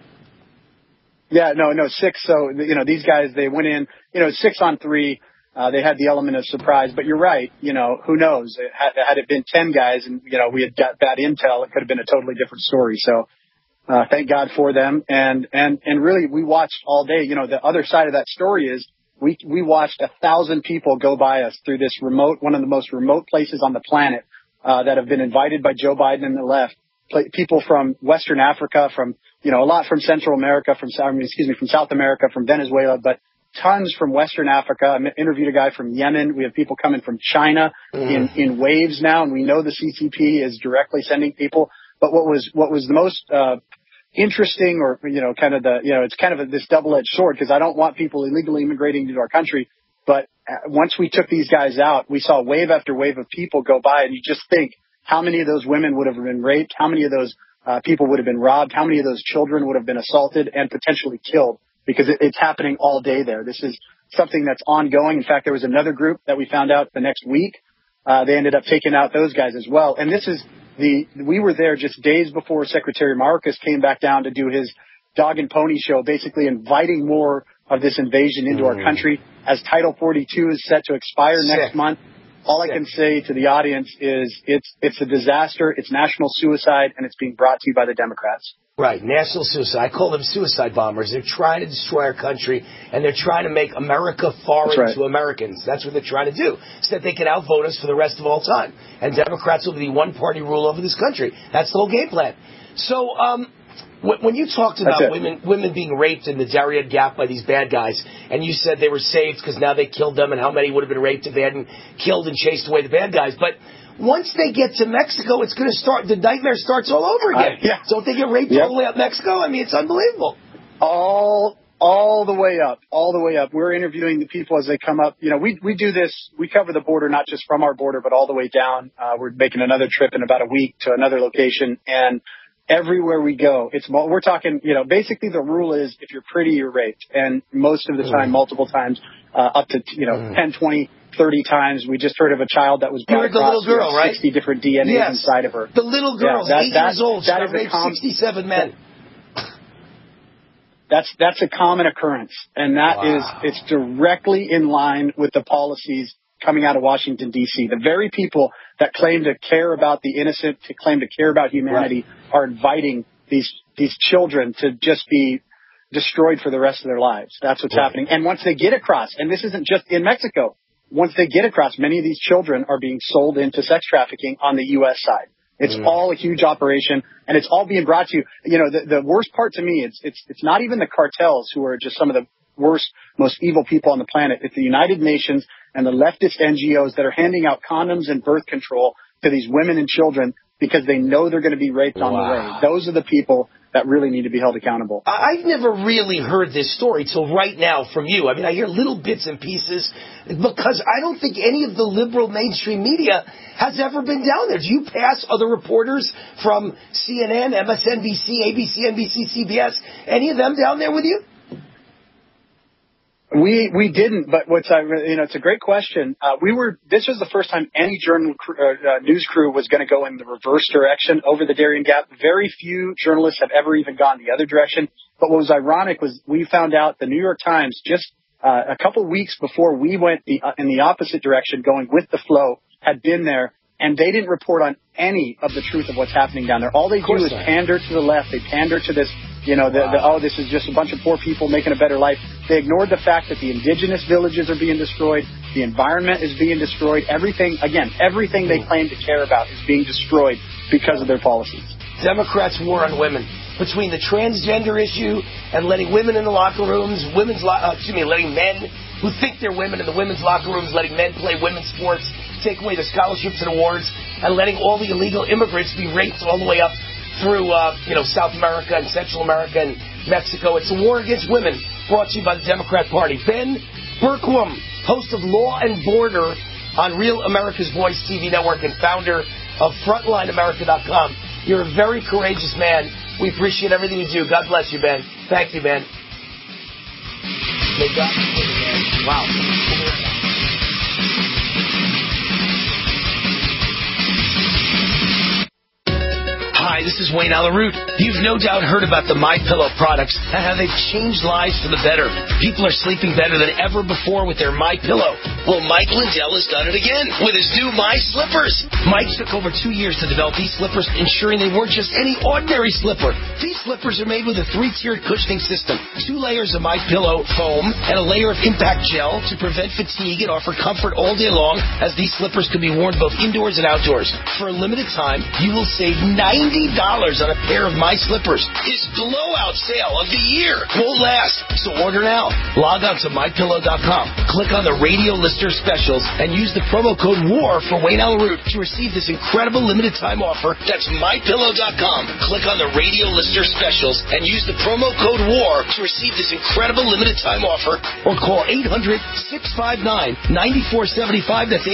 [SPEAKER 14] Yeah, no, six. So, these guys, they went in, 6-on-3. They had the element of surprise, but you're right. Who knows? Had it been 10 guys and, we had got bad intel, it could have been a totally different story. So, thank God for them. And really we watched all day. The other side of that story is we watched 1,000 people go by us through this one of the most remote places on the planet, that have been invited by Joe Biden and the left. People from Western Africa, from, a lot from Central America, from South America, from Venezuela, but tons from Western Africa. I interviewed a guy from Yemen. We have people coming from China in waves now, and we know the CCP is directly sending people. But what was the most interesting, or it's kind of this double-edged sword, because I don't want people illegally immigrating into our country. But once we took these guys out, we saw wave after wave of people go by, and you just think how many of those women would have been raped, how many of those people would have been robbed, how many of those children would have been assaulted and potentially killed. Because it's happening all day there. This is something that's ongoing. In fact, there was another group that we found out the next week. They ended up taking out those guys as well. And this is we were there just days before Secretary Mayorkas came back down to do his dog and pony show, basically inviting more of this invasion into our country. As Title 42 is set to expire next month, all I can say to the audience is it's a disaster, it's national suicide, and it's being brought to you by the Democrats.
[SPEAKER 3] Right, national suicide. I call them suicide bombers. They're trying to destroy our country, and they're trying to make America foreign to Americans. That's what they're trying to do, so that they can outvote us for the rest of all time. And Democrats will be one-party rule over this country. That's the whole game plan. So, when you talked about women being raped in the Darien Gap by these bad guys, and you said they were saved because now they killed them, and how many would have been raped if they hadn't killed and chased away the bad guys, but once they get to Mexico, it's going to start. The nightmare starts all over again. Don't they get raped all the way up Mexico? I mean, it's unbelievable.
[SPEAKER 14] All the way up, all the way up. We're interviewing the people as they come up. We do this. We cover the border, not just from our border, but all the way down. We're making another trip in about a week to another location, and everywhere we go, we're talking. Basically the rule is if you're pretty, you're raped, and most of the time, multiple times, up to 10, 20. 30 times. We just heard of a child that was brought across
[SPEAKER 3] the little girl,
[SPEAKER 14] 60 different DNAs inside of her.
[SPEAKER 3] The little girl, 8 years old. She raped 67 men.
[SPEAKER 14] That's a common occurrence, and it's directly in line with the policies coming out of Washington, D.C. The very people that claim to care about the innocent, to claim to care about humanity, are inviting these children to just be destroyed for the rest of their lives. That's what's happening. And once they get across, and this isn't just in Mexico, once they get across, many of these children are being sold into sex trafficking on the U.S. side. It's all a huge operation, and it's all being brought to you. The worst part to me, it's not even the cartels who are just some of the worst, most evil people on the planet. It's the United Nations and the leftist NGOs that are handing out condoms and birth control to these women and children because they know they're going to be raped on the way. Those are the people that really need to be held accountable.
[SPEAKER 3] I've never really heard this story till right now from you. I mean, I hear little bits and pieces because I don't think any of the liberal mainstream media has ever been down there. Do you pass other reporters from CNN, MSNBC, ABC, NBC, CBS, any of them down there with you?
[SPEAKER 14] We didn't, but it's a great question. This was the first time any news crew was going to go in the reverse direction over the Darien Gap. Very few journalists have ever even gone the other direction. But what was ironic was we found out the New York Times just a couple weeks before we went in the opposite direction, going with the flow, had been there, and they didn't report on any of the truth of what's happening down there. All they do is pander to the left. They pander to this, this is just a bunch of poor people making a better life. They ignored the fact that the indigenous villages are being destroyed, the environment is being destroyed, everything they claim to care about is being destroyed because of their policies.
[SPEAKER 3] Democrats' war on women. Between the transgender issue and letting women in the locker rooms, letting men who think they're women in the women's locker rooms, letting men play women's sports, take away the scholarships and awards, and letting all the illegal immigrants be raped all the way up through, South America and Central America and Mexico. It's a war against women brought to you by the Democrat Party. Ben Bergquam, host of Law and Border on Real America's Voice TV network and founder of FrontlineAmerica.com. You're a very courageous man. We appreciate everything you do. God bless you, Ben. Thank you, Ben. May God bless you, man. Wow. Hi, this is Wayne Alaroot. You've no doubt heard about the MyPillow products and how they've changed lives for the better. People are sleeping better than ever before with their MyPillow. Well, Mike Lindell has done it again with his new My Slippers. Mike took over 2 years to develop these slippers, ensuring they weren't just any ordinary slipper. These slippers are made with a 3-tiered cushioning system, 2 layers of MyPillow foam, and a layer of impact gel to prevent fatigue and offer comfort all day long, as these slippers can be worn both indoors and outdoors. For a limited time, you will save $90 on a pair of My Slippers. This blowout sale of the year won't last, so order now. Log on to MyPillow.com, click on the radio listener specials, and use the promo code WAR for Wayne Alaroot to receive this incredible limited time offer. That's MyPillow.com. Click on the radio listener specials and use the promo code WAR to receive this incredible limited time offer, or call 800-659-9475. That's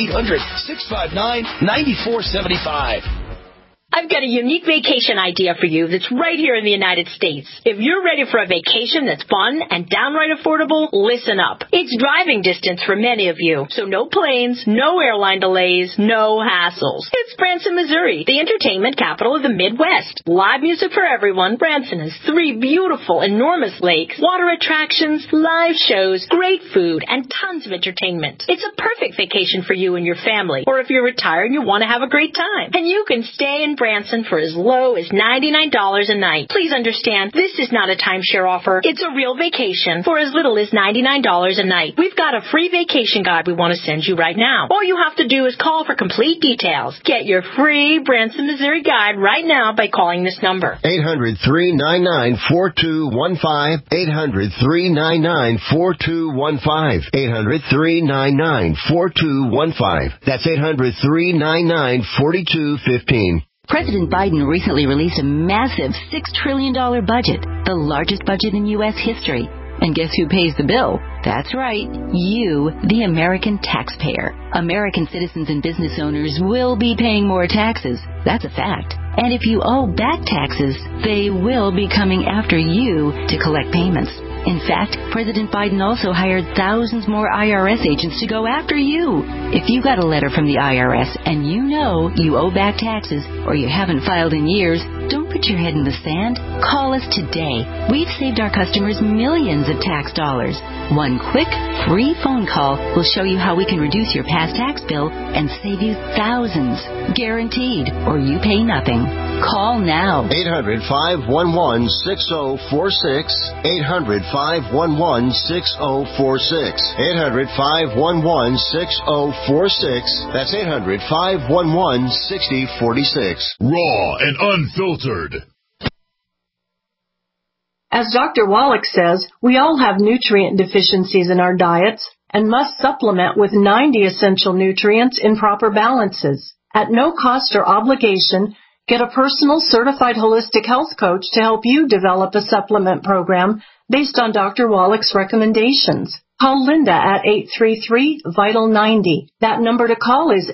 [SPEAKER 3] 800-659-9475.
[SPEAKER 15] I've got a unique vacation idea for you that's right here in the United States. If you're ready for a vacation that's fun and downright affordable, listen up. It's driving distance for many of you, so no planes, no airline delays, no hassles. It's Branson, Missouri, the entertainment capital of the Midwest. Live music for everyone. Branson has 3 beautiful, enormous lakes, water attractions, live shows, great food, and tons of entertainment. It's a perfect vacation for you and your family, or if you're retired and you want to have a great time. And you can stay in Branson for as low as $99 a night. Please understand, this is not a timeshare offer. It's a real vacation for as little as $99 a night. We've got a free vacation guide we want to send you right now. All you have to do is call for complete details. Get your free Branson, Missouri guide right now by calling this number.
[SPEAKER 13] 800-399-4215. 800-399-4215. 800-399-4215. That's 800-399-4215.
[SPEAKER 16] President Biden recently released a massive $6 trillion budget, the largest budget in U.S. history. And guess who pays the bill? That's right, you, the American taxpayer. American citizens and business owners will be paying more taxes. That's a fact. And if you owe back taxes, they will be coming after you to collect payments. In fact, President Biden also hired thousands more IRS agents to go after you. If you got a letter from the IRS and you know you owe back taxes or you haven't filed in years, don't put your head in the sand. Call us today. We've saved our customers millions of tax dollars. One quick, free phone call will show you how we can reduce your past tax bill and save you thousands. Guaranteed, or you pay nothing. Call now.
[SPEAKER 13] 800-511-6046. 800-511-6046. 800-511-6046. That's 800-511-6046.
[SPEAKER 2] Raw and unfiltered.
[SPEAKER 17] As Dr. Wallach says, we all have nutrient deficiencies in our diets and must supplement with 90 essential nutrients in proper balances. At no cost or obligation, Get a personal certified holistic health coach to help you develop a supplement program based on Dr. Wallach's recommendations. Call Linda at 833-VITAL-90. That number to call is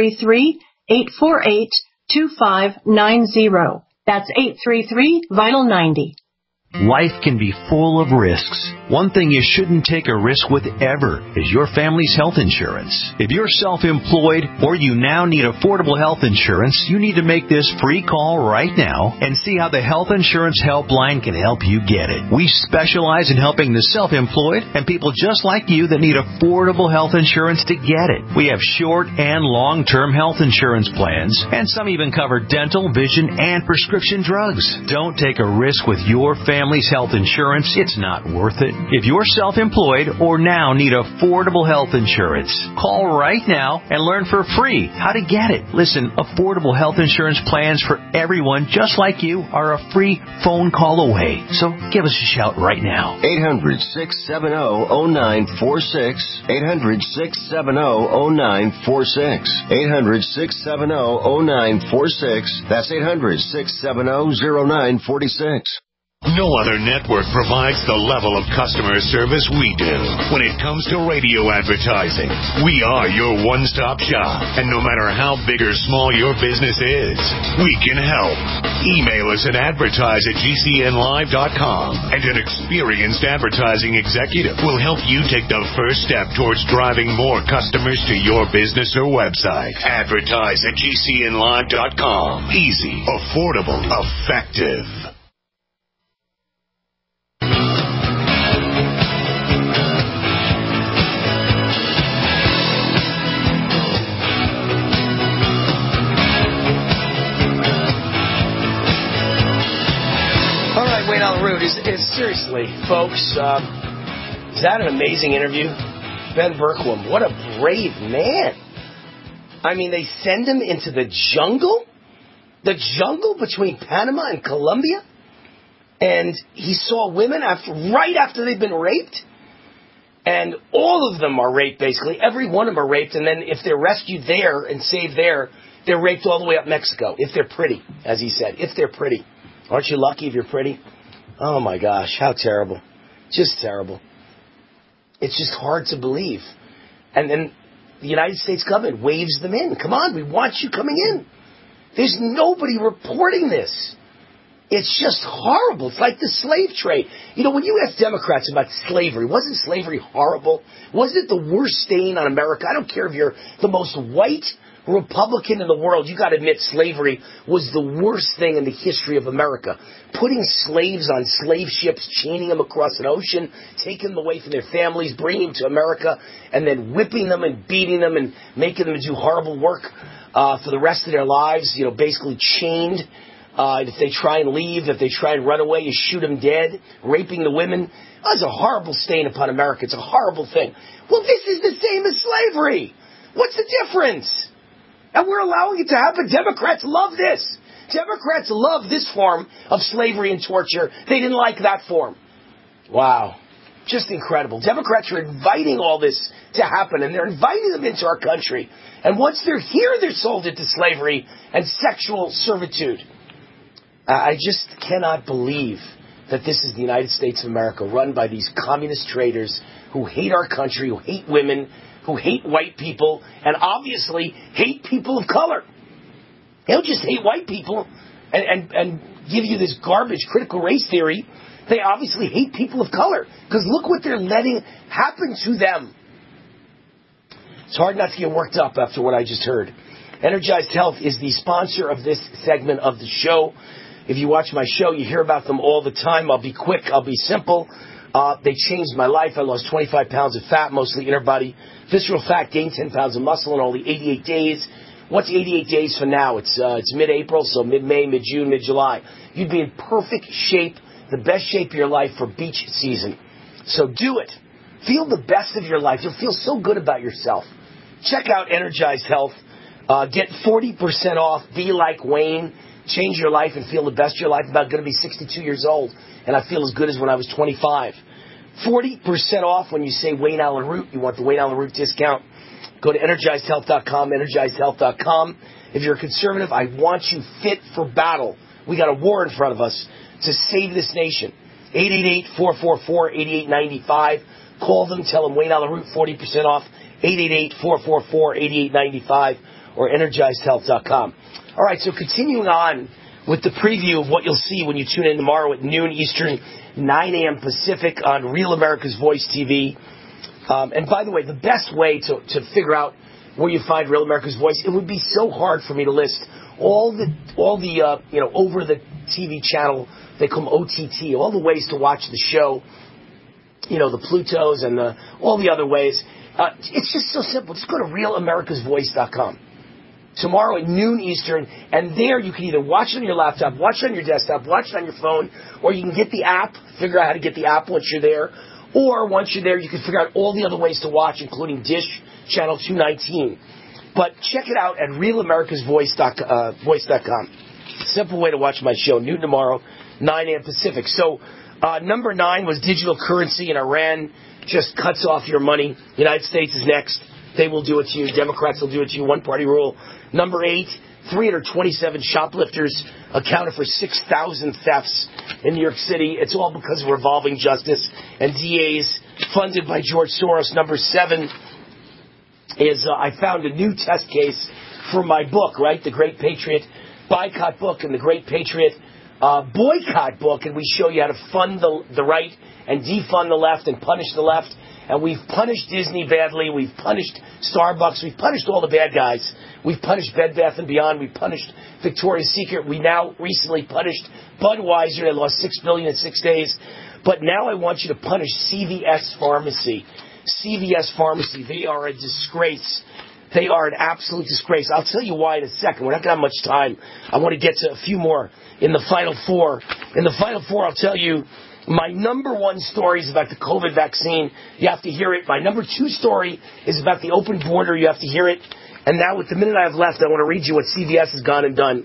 [SPEAKER 17] 833-848-2590. That's 833-VITAL-90.
[SPEAKER 18] Life can be full of risks. One thing you shouldn't take a risk with ever is your family's health insurance. If you're self-employed or you now need affordable health insurance, you need to make this free call right now and see how the Health Insurance Helpline can help you get it. We specialize in helping the self-employed and people just like you that need affordable health insurance to get it. We have short and long-term health insurance plans, and some even cover dental, vision, and prescription drugs. Don't take a risk with your family's health insurance. It's not worth it. If you're self-employed or now need affordable health insurance, call right now and learn for free how to get it. Listen, affordable health insurance plans for everyone just like you are a free phone call away. So give us a shout right now.
[SPEAKER 13] 800-670-0946. 800-670-0946. 800-670-0946. That's 800-670-0946.
[SPEAKER 2] No other network provides the level of customer service we do. When it comes to radio advertising, we are your one-stop shop. And no matter how big or small your business is, we can help. Email us at advertise@gcnlive.com, and an experienced advertising executive will help you take the first step towards driving more customers to your business or website. Advertise@gcnlive.com. Easy, affordable, effective.
[SPEAKER 3] Wayne Allyn Root is seriously, folks, is that an amazing interview? Ben Bergquam, what a brave man. I mean, they send him into the jungle between Panama and Colombia, and he saw women right after they've been raped, and all of them are raped, basically. Every one of them are raped, and then if they're rescued there and saved there, they're raped all the way up Mexico, if they're pretty, as he said, if they're pretty. Aren't you lucky if you're pretty? Oh, my gosh, how terrible. Just terrible. It's just hard to believe. And then the United States government waves them in. Come on, we want you coming in. There's nobody reporting this. It's just horrible. It's like the slave trade. You know, when you ask Democrats about slavery, wasn't slavery horrible? Wasn't it the worst stain on America? I don't care if you're the most white Republican in the world, you got to admit slavery was the worst thing in the history of America. Putting slaves on slave ships, chaining them across an ocean, taking them away from their families, bringing them to America, and then whipping them and beating them and making them do horrible work for the rest of their lives, you know, basically chained. If they try and leave, if they try and run away, you shoot them dead, raping the women. That's a horrible stain upon America. It's a horrible thing. Well, this is the same as slavery. What's the difference? And we're allowing it to happen. Democrats love this. Democrats love this form of slavery and torture. They didn't like that form. Wow. Just incredible. Democrats are inviting all this to happen, and they're inviting them into our country. And once they're here, they're sold into slavery and sexual servitude. I just cannot believe that this is the United States of America, run by these communist traitors who hate our country, who hate women, who hate white people, and obviously hate people of color. They don't just hate white people and give you this garbage critical race theory. They obviously hate people of color, because look what they're letting happen to them. It's hard not to get worked up after what I just heard. Energized Health is the sponsor of this segment of the show. If you watch my show, you hear about them all the time. I'll be quick. I'll be simple. They changed my life. I lost 25 pounds of fat, mostly inner body. Visceral fat, gained 10 pounds of muscle in only 88 days. What's 88 days from now? It's mid-April, so mid-May, mid-June, mid-July. You'd be in perfect shape, the best shape of your life for beach season. So do it. Feel the best of your life. You'll feel so good about yourself. Check out Energized Health. Get 40% off. Be like Wayne. Change your life and feel the best of your life. I'm about going to be 62 years old, and I feel as good as when I was 25. 40% off when you say Wayne Allyn Root. You want the Wayne Allyn Root discount. Go to EnergizedHealth.com, EnergizedHealth.com. If you're a conservative, I want you fit for battle. We got a war in front of us to save this nation. 888-444-8895. Call them, tell them Wayne on the Route, 40% off. 888-444-8895 or EnergizedHealth.com. All right, so continuing on with the preview of what you'll see when you tune in tomorrow at noon Eastern, 9 a.m. Pacific on Real America's Voice TV. And by the way, the best way to figure out where you find Real America's Voice, it would be so hard for me to list all the over the TV channel, they call them OTT, all the ways to watch the show, the Plutos and all the other ways. It's just so simple. Just go to RealAmericasVoice.com. Tomorrow at noon Eastern, and there you can either watch it on your laptop, watch it on your desktop, watch it on your phone, or you can get the app, figure out how to get the app once you're there, or once you're there, you can figure out all the other ways to watch, including Dish Channel 219. But check it out at RealAmericasVoice.com. Simple way to watch my show, noon tomorrow, 9 a.m. Pacific. So number 9 was digital currency, and Iran just cuts off your money. The United States is next. They will do it to you. Democrats will do it to you. One-party rule. Number 8, 327 shoplifters accounted for 6,000 thefts in New York City. It's all because of revolving justice and DAs funded by George Soros. Number 7 is I found a new test case for my book, right? The Great Patriot Boycott book and the Great Patriot Boycott book. And we show you how to fund the right and defund the left and punish the left. And we've punished Disney badly. We've punished Starbucks. We've punished all the bad guys. We've punished Bed Bath & Beyond. We've punished Victoria's Secret. We now recently punished Budweiser. They lost $6 billion in 6 days. But now I want you to punish CVS Pharmacy. CVS Pharmacy. They are a disgrace. They are an absolute disgrace. I'll tell you why in a second. We're not going to have much time. I want to get to a few more in the final 4. In the final 4, I'll tell you my number 1 story is about the COVID vaccine. You have to hear it. My number 2 story is about the open border. You have to hear it. And now with the minute I have left, I want to read you what CVS has gone and done.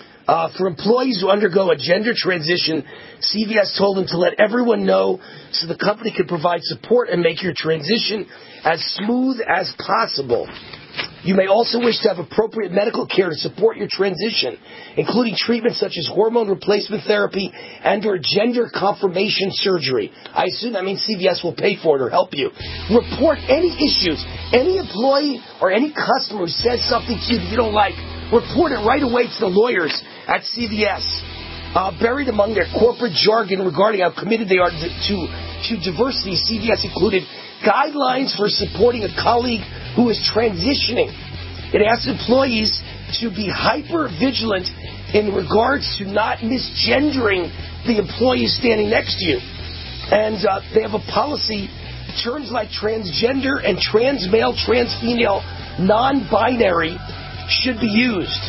[SPEAKER 3] For employees who undergo a gender transition, CVS told them to let everyone know so the company could provide support and make your transition as smooth as possible. You may also wish to have appropriate medical care to support your transition, including treatments such as hormone replacement therapy and or gender confirmation surgery. I assume that means CVS will pay for it or help you. Report any issues. Any employee or any customer who says something to you that you don't like, report it right away to the lawyers at CVS. Buried among their corporate jargon regarding how committed they are to diversity, CVS included guidelines for supporting a colleague who is transitioning. It asks employees to be hyper vigilant in regards to not misgendering the employee standing next to you. And they have a policy, terms like transgender and trans male, trans female, non-binary should be used.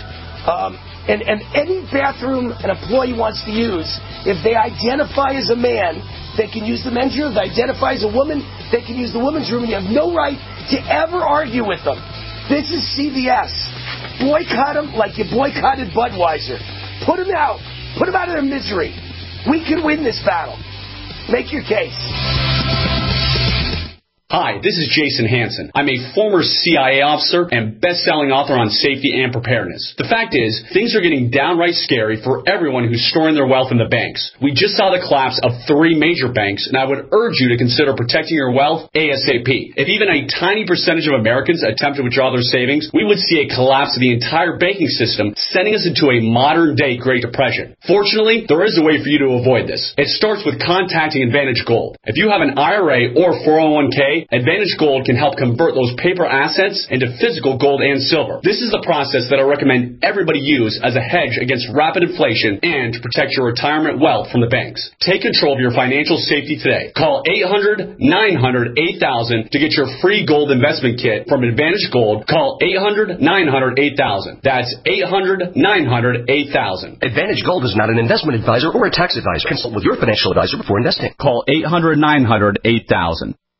[SPEAKER 3] And any bathroom an employee wants to use, if they identify as a man, they can use the men's room. If they identify as a woman, they can use the women's room. And you have no right to ever argue with them. This is CVS. Boycott them like you boycotted Budweiser. Put them out. Put them out of their misery. We can win this battle. Make your case.
[SPEAKER 19] Hi, this is Jason Hansen. I'm a former CIA officer and best-selling author on safety and preparedness. The fact is, things are getting downright scary for everyone who's storing their wealth in the banks. We just saw the collapse of 3 major banks, and I would urge you to consider protecting your wealth ASAP. If even a tiny percentage of Americans attempt to withdraw their savings, we would see a collapse of the entire banking system, sending us into a modern-day Great Depression. Fortunately, there is a way for you to avoid this. It starts with contacting Advantage Gold. If you have an IRA or 401k, Advantage Gold can help convert those paper assets into physical gold and silver. This is the process that I recommend everybody use as a hedge against rapid inflation and to protect your retirement wealth from the banks. Take control of your financial safety today. Call 800-900-8000 to get your free gold investment kit from Advantage Gold. Call 800-900-8000. That's 800-900-8000.
[SPEAKER 20] Advantage Gold is not an investment advisor or a tax advisor. Consult with your financial advisor before investing.
[SPEAKER 19] Call 800-900-8000.